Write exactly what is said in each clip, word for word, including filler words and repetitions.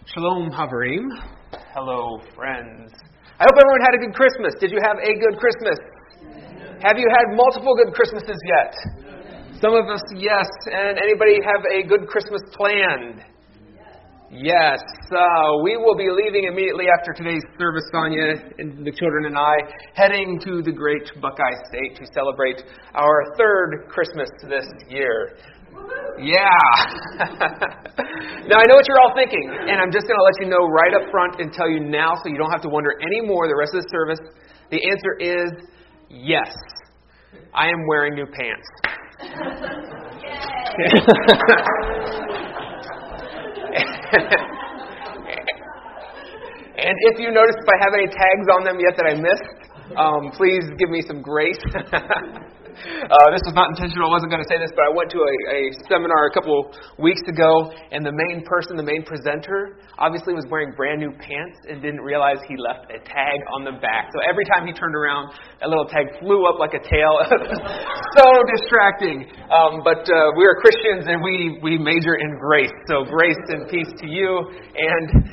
Shalom, Haverim. Hello, friends. I hope everyone had a good Christmas. Did you have a good Christmas? Have you had multiple good Christmases yet? Some of us, yes. And anybody have a good Christmas planned? Yes. Uh, we will be leaving immediately after today's service, Sonia and the children and I, heading to the great Buckeye State to celebrate our third Christmas this year. Yeah. Now, I know what you're all thinking, and I'm just going to let you know right up front and tell you now so you don't have to wonder anymore the rest of the service. The answer is yes. I am wearing new pants. And if you notice if I have any tags on them yet that I missed, um, please give me some grace. Uh, this was not intentional. I wasn't going to say this, but I went to a, a seminar a couple weeks ago, and the main person, the main presenter, obviously was wearing brand new pants and didn't realize he left a tag on the back. So every time he turned around, that little tag flew up like a tail. So distracting. Um, but uh, we are Christians, and we, we major in grace. So grace and peace to you. And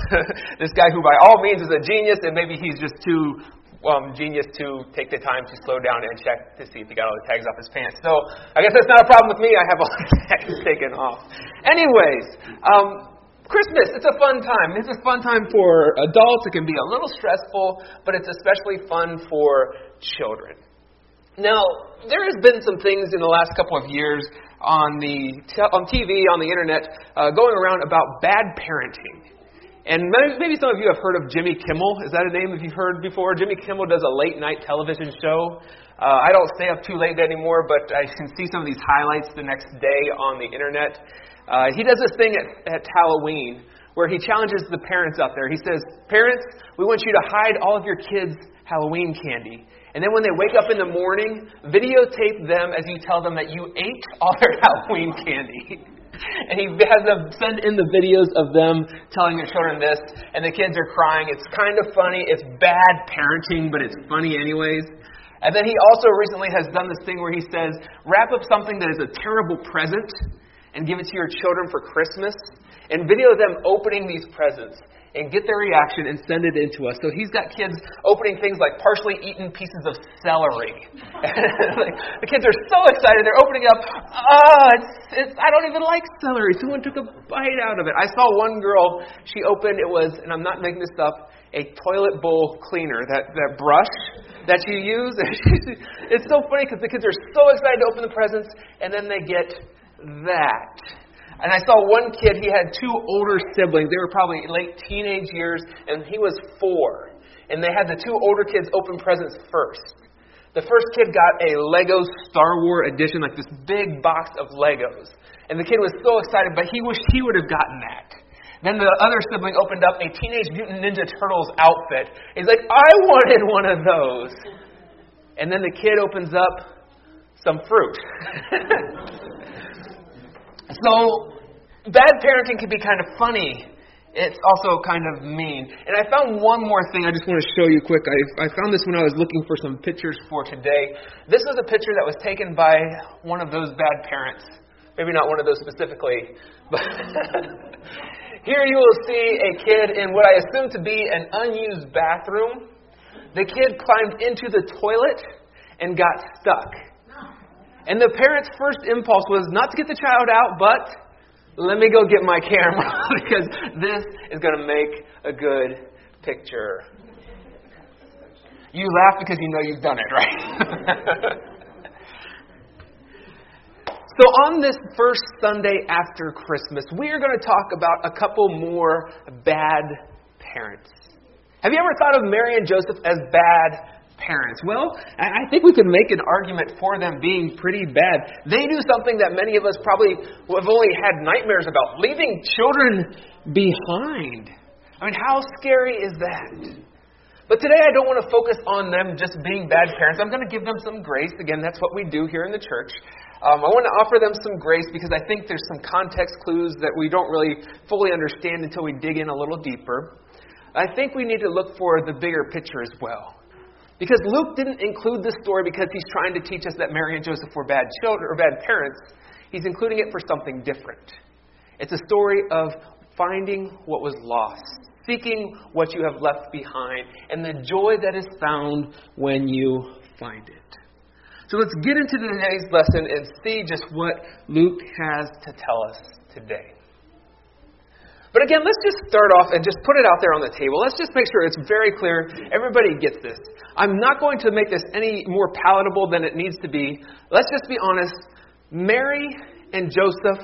this guy who by all means is a genius, and maybe he's just too... Um, genius to take the time to slow down and check to see if he got all the tags off his pants. So I guess that's not a problem with me. I have all the tags taken off. Anyways, um, Christmas, it's a fun time. It's a fun time for adults. It can be a little stressful, but it's especially fun for children. Now, there has been some things in the last couple of years on the t- on T V, on the internet, uh, going around about bad parenting. And maybe some of you have heard of Jimmy Kimmel. Is that a name that you've heard before? Jimmy Kimmel does a late-night television show. Uh, I don't stay up too late anymore, but I can see some of these highlights the next day on the internet. Uh, he does this thing at, at Halloween where he challenges the parents out there. He says, "Parents, we want you to hide all of your kids' Halloween candy. And then when they wake up in the morning, videotape them as you tell them that you ate all their Halloween candy." And he has them send in the videos of them telling their children this, and the kids are crying. It's kind of funny. It's bad parenting, but it's funny anyways. And then he also recently has done this thing where he says, wrap up something that is a terrible present and give it to your children for Christmas, and video them opening these presents and get their reaction and send it in to us. So he's got kids opening things like partially eaten pieces of celery. Like, the kids are so excited. They're opening up, oh, it's, it's, I don't even like celery. Someone took a bite out of it. I saw one girl, she opened, it was, and I'm not making this up, a toilet bowl cleaner, that, that brush that you use. It's so funny because the kids are so excited to open the presents, and then they get that. And I saw one kid, he had two older siblings. They were probably late teenage years, and he was four. And they had the two older kids open presents first. The first kid got a Lego Star Wars edition, like this big box of Legos. And the kid was so excited, but he wished he would have gotten that. Then the other sibling opened up a Teenage Mutant Ninja Turtles outfit. He's like, I wanted one of those. And then the kid opens up some fruit. So, bad parenting can be kind of funny. It's also kind of mean. And I found one more thing I just want to show you quick. I, I found this when I was looking for some pictures for today. This was a picture that was taken by one of those bad parents. Maybe not one of those specifically. But here you will see a kid in what I assume to be an unused bathroom. The kid climbed into the toilet and got stuck. And the parent's first impulse was not to get the child out, but let me go get my camera because this is going to make a good picture. You laugh because you know you've done it, right? So on this first Sunday after Christmas, we are going to talk about a couple more bad parents. Have you ever thought of Mary and Joseph as bad parents? Well, I think we could make an argument for them being pretty bad. They do something that many of us probably have only had nightmares about, leaving children behind. I mean, how scary is that? But today I don't want to focus on them just being bad parents. I'm going to give them some grace. Again, that's what we do here in the church. Um, I want to offer them some grace because I think there's some context clues that we don't really fully understand until we dig in a little deeper. I think we need to look for the bigger picture as well. Because Luke didn't include this story because he's trying to teach us that Mary and Joseph were bad children or bad parents. He's including it for something different. It's a story of finding what was lost, seeking what you have left behind, and the joy that is found when you find it. So let's get into today's lesson and see just what Luke has to tell us today. But again, let's just start off and just put it out there on the table. Let's just make sure it's very clear. Everybody gets this. I'm not going to make this any more palatable than it needs to be. Let's just be honest. Mary and Joseph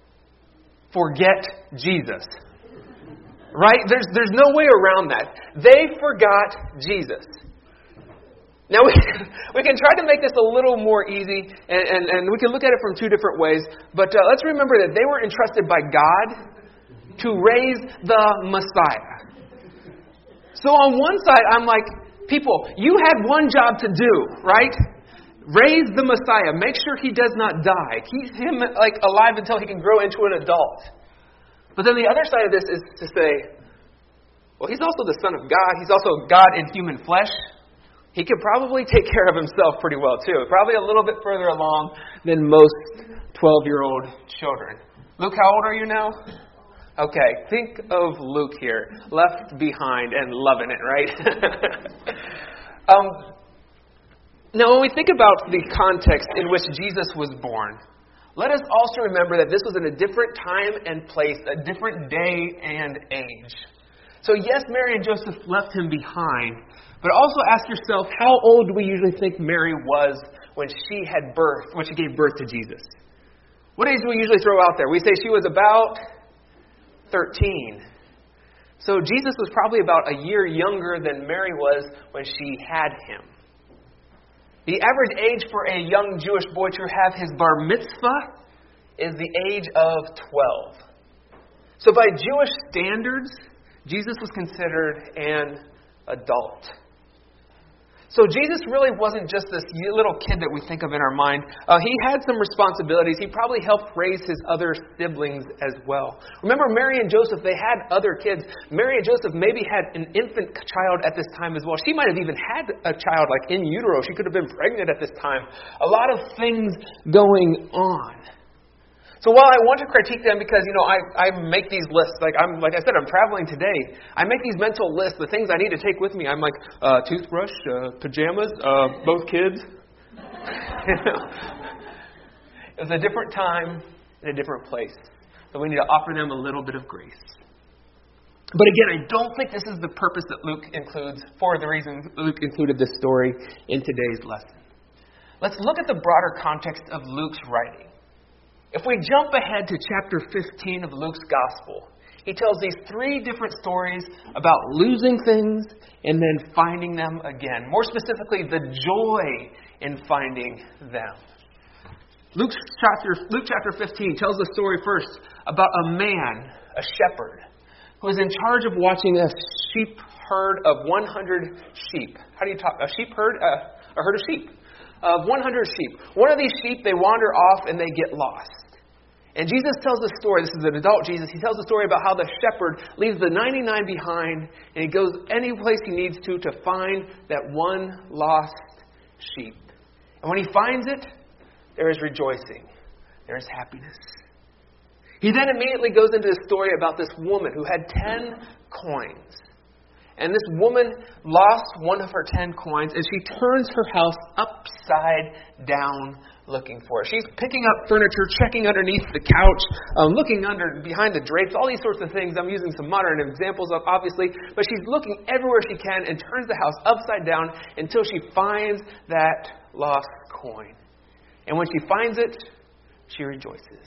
forget Jesus. Right? There's, there's no way around that. They forgot Jesus. Now, we, we can try to make this a little more easy, and, and, and we can look at it from two different ways. But uh, let's remember that they were entrusted by God to raise the Messiah. So on one side, I'm like, people, you had one job to do, right? Raise the Messiah. Make sure he does not die. Keep him like alive until he can grow into an adult. But then the other side of this is to say, well, he's also the Son of God. He's also God in human flesh. He could probably take care of himself pretty well, too. Probably a little bit further along than most twelve-year-old children. Luke, how old are you now? Okay, think of Luke here, left behind and loving it, right? um, now, when we think about the context in which Jesus was born, let us also remember that this was in a different time and place, a different day and age. So yes, Mary and Joseph left him behind, but also ask yourself, how old do we usually think Mary was when she had birth, when she gave birth to Jesus? What age do we usually throw out there? We say she was about thirteen. So Jesus was probably about a year younger than Mary was when she had him. The average age for a young Jewish boy to have his bar mitzvah is the age of twelve. So by Jewish standards, Jesus was considered an adult. So Jesus really wasn't just this little kid that we think of in our mind. Uh, he had some responsibilities. He probably helped raise his other siblings as well. Remember, Mary and Joseph, they had other kids. Mary and Joseph maybe had an infant child at this time as well. She might have even had a child like in utero. She could have been pregnant at this time. A lot of things going on. So while I want to critique them because, you know, I, I make these lists, like I'm like I said, I'm traveling today. I make these mental lists, the things I need to take with me. I'm like, uh, toothbrush, uh, pajamas, uh, both kids. It was a different time in a different place. So we need to offer them a little bit of grace. But again, I don't think this is the purpose that Luke includes, for the reasons Luke included this story in today's lesson. Let's look at the broader context of Luke's writing. If we jump ahead to chapter fifteen of Luke's Gospel, he tells these three different stories about losing things and then finding them again. More specifically, the joy in finding them. Luke's chapter, Luke chapter fifteen tells the story first about a man, a shepherd, who is in charge of watching a sheep herd of one hundred sheep. How do you talk? A sheep herd? Uh, a herd of sheep. Of one hundred sheep. One of these sheep, they wander off and they get lost. And Jesus tells the story, this is an adult Jesus, he tells the story about how the shepherd leaves the ninety-nine behind and he goes any place he needs to to find that one lost sheep. And when he finds it, there is rejoicing. There is happiness. He then immediately goes into a story about this woman who had ten coins. And this woman lost one of her ten coins, and she turns her house upside down looking for it. She's picking up furniture, checking underneath the couch, um, looking under behind the drapes, all these sorts of things. I'm using some modern examples of, obviously, but she's looking everywhere she can and turns the house upside down until she finds that lost coin. And when she finds it, she rejoices.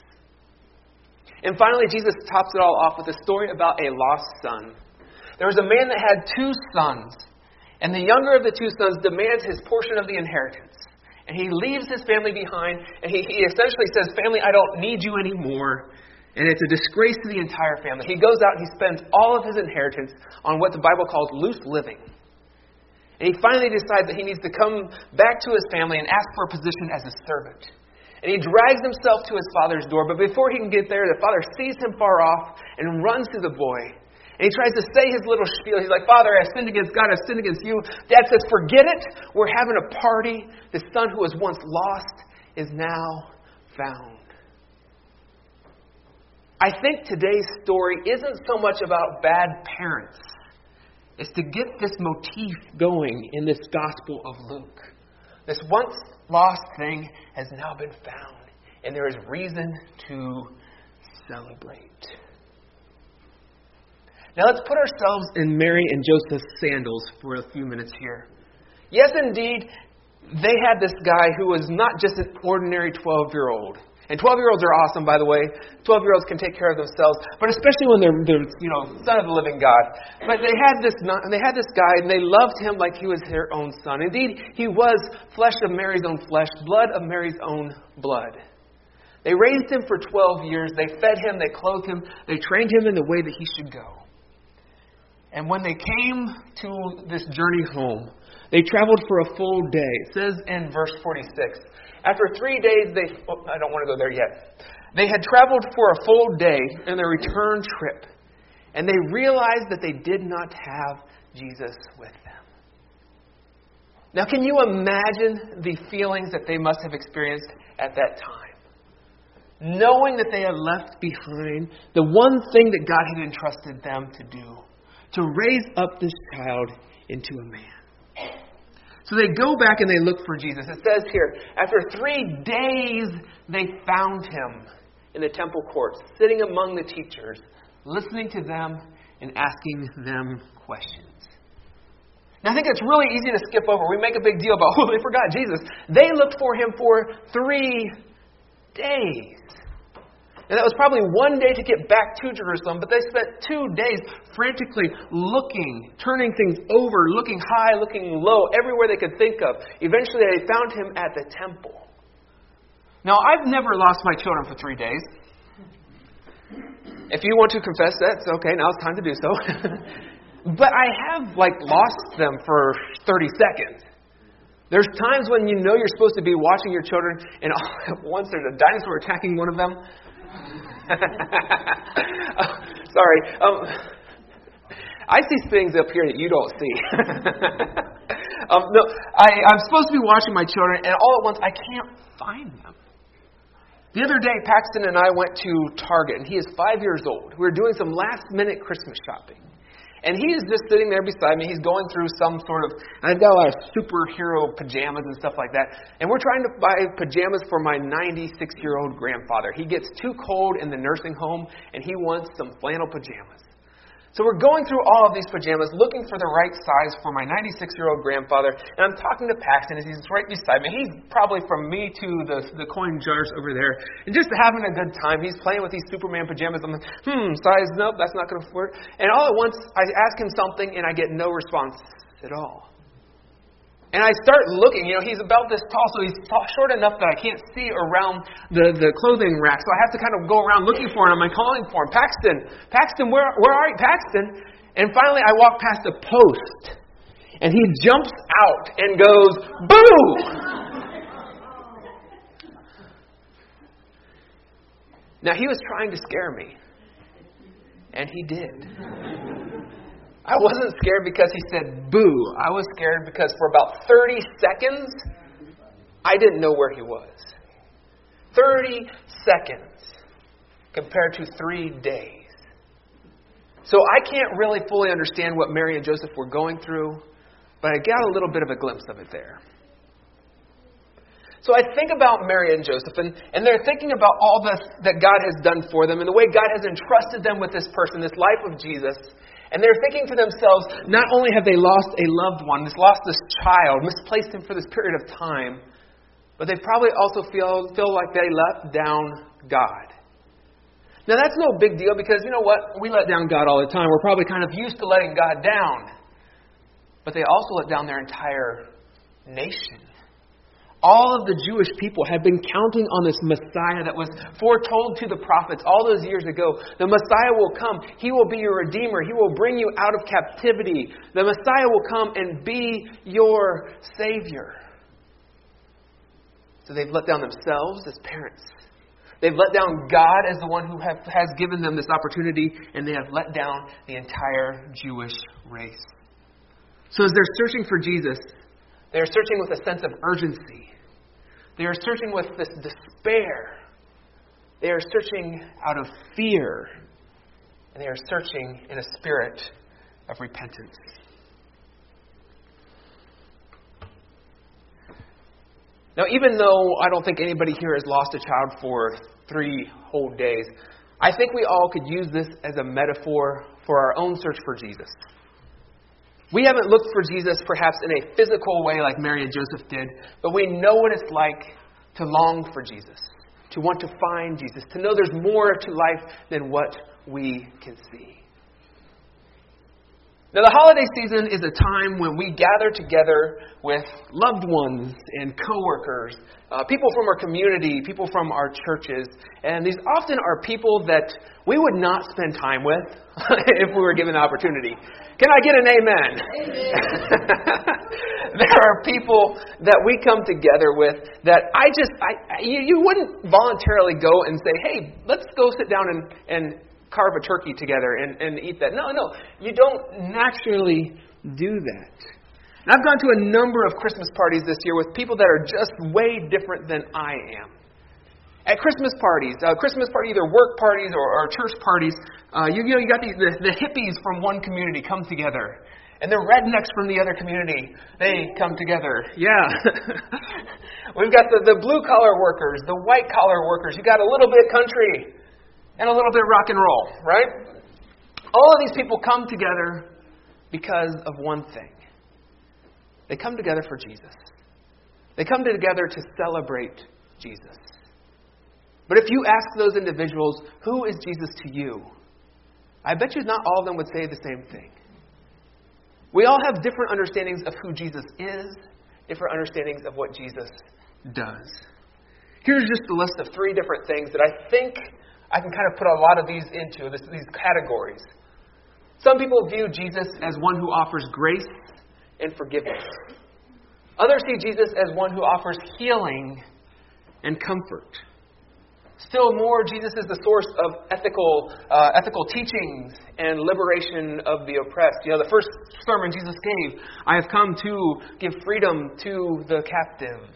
And finally, Jesus tops it all off with a story about a lost son. There was a man that had two sons, and the younger of the two sons demands his portion of the inheritance. And he leaves his family behind, and he, he essentially says, family, I don't need you anymore. And it's a disgrace to the entire family. He goes out and he spends all of his inheritance on what the Bible calls loose living. And he finally decides that he needs to come back to his family and ask for a position as a servant. And he drags himself to his father's door, but before he can get there, the father sees him far off and runs to the boy. And he tries to say his little spiel. He's like, Father, I've sinned against God. I've sinned against you. Dad says, forget it. We're having a party. The son who was once lost is now found. I think today's story isn't so much about bad parents. It's to get this motif going in this Gospel of Luke. This once lost thing has now been found, and there is reason to celebrate. Now let's put ourselves in Mary and Joseph's sandals for a few minutes here. Yes, indeed, they had this guy who was not just an ordinary twelve-year-old. And twelve-year-olds are awesome, by the way. twelve-year-olds can take care of themselves, but especially when they're, they're, you know, son of the living God. But they had this, they had this guy, and they loved him like he was their own son. Indeed, he was flesh of Mary's own flesh, blood of Mary's own blood. They raised him for twelve years. They fed him. They clothed him. They trained him in the way that he should go. And when they came to this journey home, they traveled for a full day. It says in verse forty-six, after three days, they, oh, I don't want to go there yet. They had traveled for a full day in their return trip, and they realized that they did not have Jesus with them. Now, can you imagine the feelings that they must have experienced at that time? Knowing that they had left behind the one thing that God had entrusted them to do, to raise up this child into a man. So they go back and they look for Jesus. It says here, after three days, they found him in the temple courts, sitting among the teachers, listening to them and asking them questions. Now, I think it's really easy to skip over. We make a big deal about, oh, they forgot Jesus. They looked for him for three days. And that was probably one day to get back to Jerusalem, but they spent two days frantically looking, turning things over, looking high, looking low, everywhere they could think of. Eventually, they found him at the temple. Now, I've never lost my children for three days. If you want to confess that, it's okay. Now it's time to do so. But I have, like, lost them for thirty seconds. There's times when you know you're supposed to be watching your children, and all at once there's a dinosaur attacking one of them. oh, sorry. Um, I see things up here that you don't see. um, no, I, I'm supposed to be watching my children, and all at once I can't find them. The other day, Paxton and I went to Target, and he is five years old. We were doing some last-minute Christmas shopping. And he is just sitting there beside me. He's going through some sort of, I've got a lot of superhero pajamas and stuff like that. And we're trying to buy pajamas for my ninety-six-year-old grandfather. He gets too cold in the nursing home, and he wants some flannel pajamas. So we're going through all of these pajamas, looking for the right size for my ninety-six-year-old grandfather. And I'm talking to Paxton as he's right beside me. He's probably from me to the, the coin jars over there. And just having a good time. He's playing with these Superman pajamas. I'm like, hmm, size, nope, that's not going to work. And all at once, I ask him something, and I get no response at all. And I start looking, you know, he's about this tall, so he's tall, short enough that I can't see around the, the clothing rack. So I have to kind of go around looking for him. I'm calling for him. Paxton, Paxton, where, where are you? Paxton. And finally I walk past a post, and he jumps out and goes, boo! Now, he was trying to scare me. And he did. I wasn't scared because he said boo. I was scared because for about thirty seconds, I didn't know where he was. thirty seconds compared to three days. So I can't really fully understand what Mary and Joseph were going through, but I got a little bit of a glimpse of it there. So I think about Mary and Joseph, and, and they're thinking about all this that God has done for them and the way God has entrusted them with this person, this life of Jesus. And they're thinking to themselves, not only have they lost a loved one, this lost this child, misplaced him for this period of time, but they probably also feel, feel like they let down God. Now that's no big deal because, you know what, we let down God all the time. We're probably kind of used to letting God down. But they also let down their entire nation. All of the Jewish people had been counting on this Messiah that was foretold to the prophets all those years ago. The Messiah will come. He will be your Redeemer. He will bring you out of captivity. The Messiah will come and be your Savior. So they've let down themselves as parents. They've let down God as the one who have, has given them this opportunity, and they have let down the entire Jewish race. So as they're searching for Jesus, they are searching with a sense of urgency. They are searching with this despair. They are searching out of fear. And they are searching in a spirit of repentance. Now, even though I don't think anybody here has lost a child for three whole days, I think we all could use this as a metaphor for our own search for Jesus. We haven't looked for Jesus perhaps in a physical way like Mary and Joseph did, but we know what it's like to long for Jesus, to want to find Jesus, to know there's more to life than what we can see. Now, the holiday season is a time when we gather together with loved ones and coworkers, uh, people from our community, people from our churches. And these often are people that we would not spend time with if we were given the opportunity. Can I get an amen? Amen. There are people that we come together with that I just, I, you, you wouldn't voluntarily go and say, hey, let's go sit down and, and carve a turkey together and, and eat that. No, no, you don't naturally do that. And I've gone to a number of Christmas parties this year with people that are just way different than I am. At Christmas parties, uh, Christmas party, either work parties or, or church parties, uh, you, you know, you got these the, the hippies from one community come together, and the rednecks from the other community, they come together. Yeah, we've got the, the blue collar workers, the white collar workers. You got a little bit country and a little bit rock and roll, right? All of these people come together because of one thing. They come together for Jesus. They come together to celebrate Jesus. But if you ask those individuals, who is Jesus to you? I bet you not all of them would say the same thing. We all have different understandings of who Jesus is, different understandings of what Jesus does. Here's just a list of three different things that I think I can kind of put a lot of these into, this, these categories. Some people view Jesus as one who offers grace and forgiveness. Others see Jesus as one who offers healing and comfort. Still more, Jesus is the source of ethical uh, ethical teachings and liberation of the oppressed. You know, the first sermon Jesus gave, I have come to give freedom to the captives.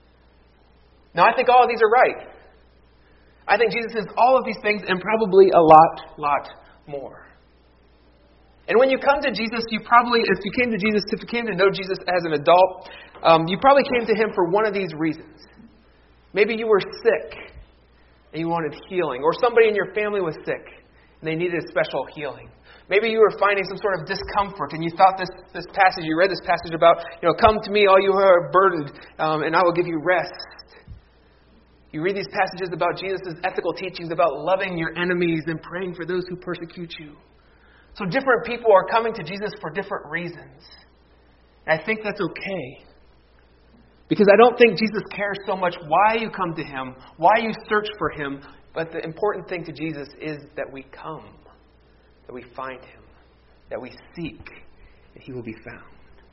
Now, I think all of these are right. I think Jesus is all of these things and probably a lot, lot more. And when you come to Jesus, you probably, if you came to Jesus, if you came to know Jesus as an adult, um, you probably came to Him for one of these reasons. Maybe you were sick and you wanted healing. Or somebody in your family was sick and they needed a special healing. Maybe you were finding some sort of discomfort and you thought this, this passage, you read this passage about, you know, come to me all you who are burdened um, and I will give you rest. You read these passages about Jesus' ethical teachings about loving your enemies and praying for those who persecute you. So different people are coming to Jesus for different reasons. And I think that's okay. Because I don't think Jesus cares so much why you come to Him, why you search for Him, but the important thing to Jesus is that we come, that we find Him, that we seek, and He will be found.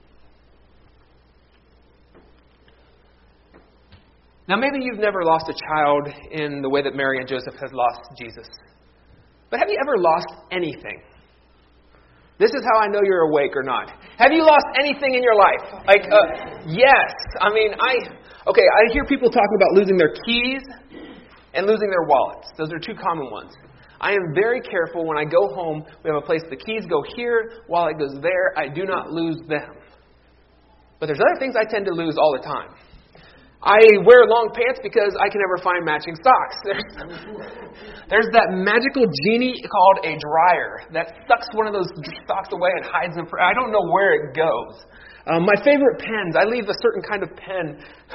Now, maybe you've never lost a child in the way that Mary and Joseph has lost Jesus. But have you ever lost anything? This is how I know you're awake or not. Have you lost anything in your life? Like, uh, yes. I mean, I, okay, I hear people talking about losing their keys and losing their wallets. Those are two common ones. I am very careful when I go home. We have a place, the keys go here, wallet goes there. I do not lose them. But there's other things I tend to lose all the time. I wear long pants because I can never find matching socks. There's, there's that magical genie called a dryer that sucks one of those socks away and hides them. For, I don't know where it goes. Um, my favorite pens, I leave a certain kind of pen.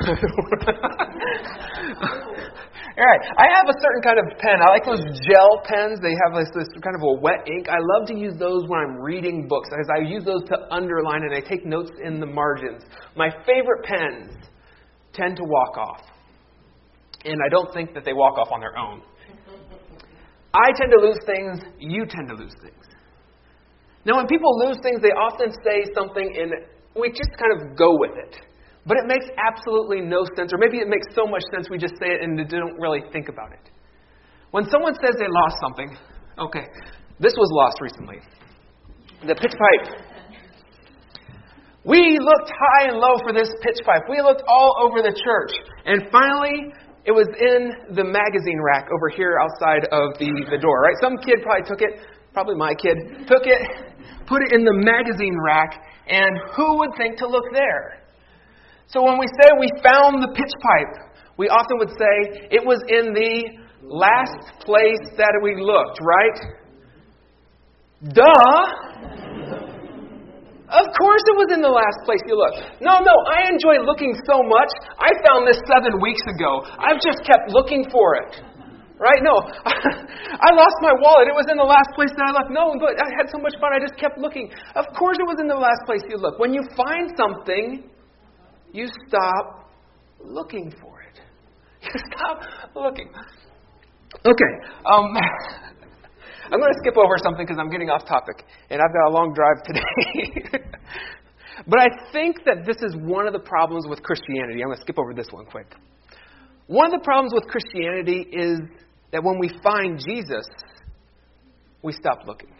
All right, I have a certain kind of pen. I like those gel pens. They have this, this kind of a wet ink. I love to use those when I'm reading books because I use those to underline and I take notes in the margins. My favorite pens tend to walk off. And I don't think that they walk off on their own. I tend to lose things. You tend to lose things. Now, when people lose things, they often say something and we just kind of go with it. But it makes absolutely no sense. Or maybe it makes so much sense we just say it and don't really think about it. When someone says they lost something, okay, this was lost recently. The pitch pipe. We looked high and low for this pitch pipe. We looked all over the church. And finally, it was in the magazine rack over here outside of the, the door, right? Some kid probably took it, probably my kid, took it, put it in the magazine rack, and who would think to look there? So when we say we found the pitch pipe, we often would say it was in the last place that we looked, right? Duh! Of course it was in the last place you looked. No, no, I enjoy looking so much. I found this seven weeks ago. I've just kept looking for it. Right? No, I lost my wallet. It was in the last place that I left. No, but I had so much fun. I just kept looking. Of course it was in the last place you looked. When you find something, you stop looking for it. You stop looking. Okay. Um... I'm going to skip over something because I'm getting off topic, and I've got a long drive today. But I think that this is one of the problems with Christianity. I'm going to skip over this one quick. One of the problems with Christianity is that when we find Jesus, we stop looking.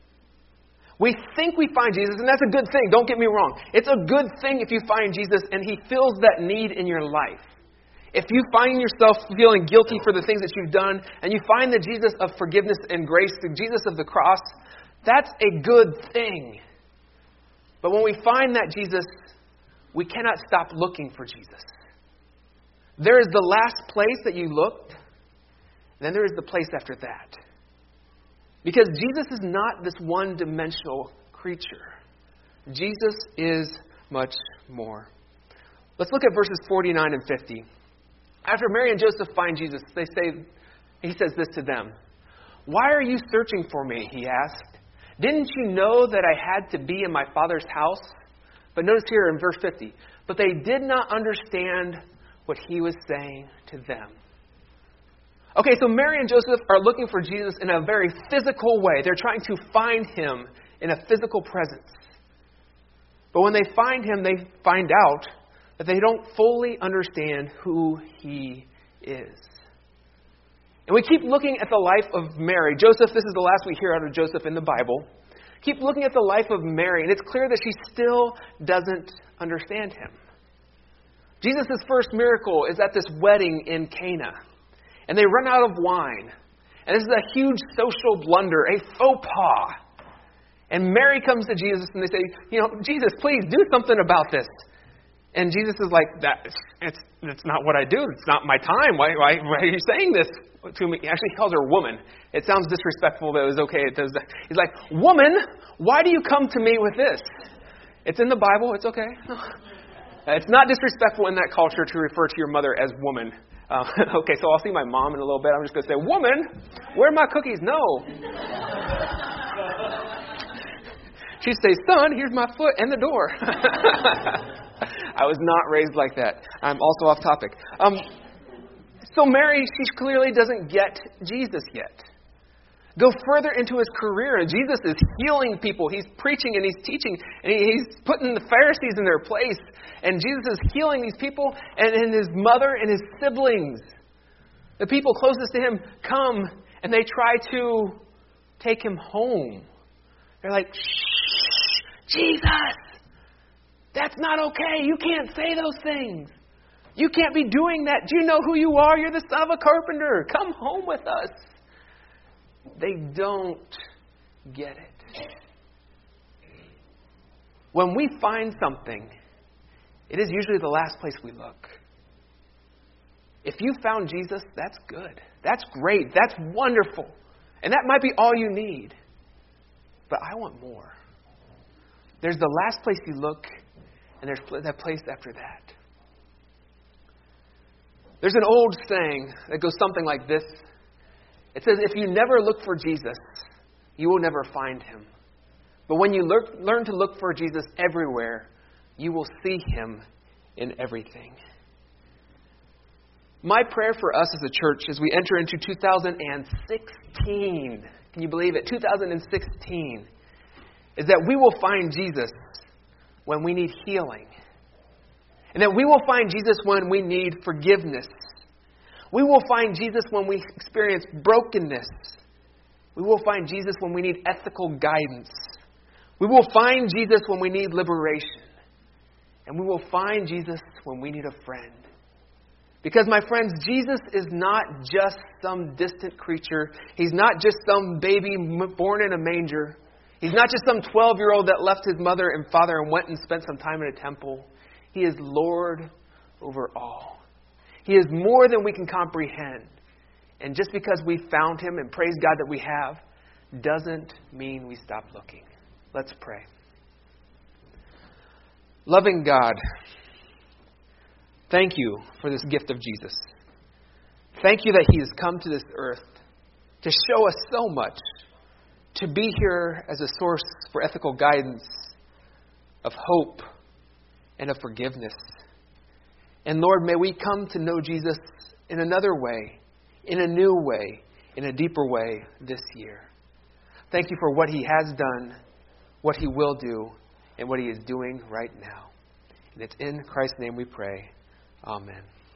We think we find Jesus, and that's a good thing. Don't get me wrong. It's a good thing if you find Jesus and He fills that need in your life. If you find yourself feeling guilty for the things that you've done, and you find the Jesus of forgiveness and grace, the Jesus of the cross, that's a good thing. But when we find that Jesus, we cannot stop looking for Jesus. There is the last place that you looked, then there is the place after that. Because Jesus is not this one-dimensional creature. Jesus is much more. Let's look at verses forty-nine and fifty. After Mary and Joseph find Jesus, they say, he says this to them. "Why are you searching for me?" he asked. "Didn't you know that I had to be in my Father's house?" But notice here in verse fifty, "But they did not understand what he was saying to them." Okay, so Mary and Joseph are looking for Jesus in a very physical way. They're trying to find him in a physical presence. But when they find him, they find out that they don't fully understand who he is. And we keep looking at the life of Mary. Joseph, this is the last we hear out of Joseph in the Bible. Keep looking at the life of Mary, and it's clear that she still doesn't understand him. Jesus' first miracle is at this wedding in Cana. And they run out of wine. And this is a huge social blunder, a faux pas. And Mary comes to Jesus and they say, you know, Jesus, please do something about this. And Jesus is like, that it's it's not what I do. It's not my time. Why, why, why are you saying this to me? Actually, he calls her woman. It sounds disrespectful, but it was okay. It does. He's like, woman, why do you come to me with this? It's in the Bible. It's okay. It's not disrespectful in that culture to refer to your mother as woman. Uh, okay, so I'll see my mom in a little bit. I'm just going to say, woman, where are my cookies? No. She'd say, son, here's my foot and the door. I was not raised like that. I'm also off topic. Um, so Mary, she clearly doesn't get Jesus yet. Go further into his career, and Jesus is healing people. He's preaching and he's teaching, and he's putting the Pharisees in their place. And Jesus is healing these people, and, and his mother and his siblings, the people closest to him, come, and they try to take him home. They're like, shh, Jesus! That's not okay. You can't say those things. You can't be doing that. Do you know who you are? You're the son of a carpenter. Come home with us. They don't get it. When we find something, it is usually the last place we look. If you found Jesus, that's good. That's great. That's wonderful. And that might be all you need. But I want more. There's the last place you look, and there's that place after that. There's an old saying that goes something like this. It says, if you never look for Jesus, you will never find him. But when you lear- learn to look for Jesus everywhere, you will see him in everything. My prayer for us as a church as we enter into two thousand sixteen, can you believe it? two thousand sixteen, is that we will find Jesus when we need healing. And that we will find Jesus when we need forgiveness. We will find Jesus when we experience brokenness. We will find Jesus when we need ethical guidance. We will find Jesus when we need liberation. And we will find Jesus when we need a friend. Because, my friends, Jesus is not just some distant creature. He's not just some baby born in a manger. He's not just some twelve-year-old that left his mother and father and went and spent some time in a temple. He is Lord over all. He is more than we can comprehend. And just because we found Him, and praise God that we have, doesn't mean we stop looking. Let's pray. Loving God, thank you for this gift of Jesus. Thank you that He has come to this earth to show us so much, to be here as a source for ethical guidance, of hope, and of forgiveness. And Lord, may we come to know Jesus in another way, in a new way, in a deeper way this year. Thank you for what He has done, what He will do, and what He is doing right now. And it's in Christ's name we pray. Amen.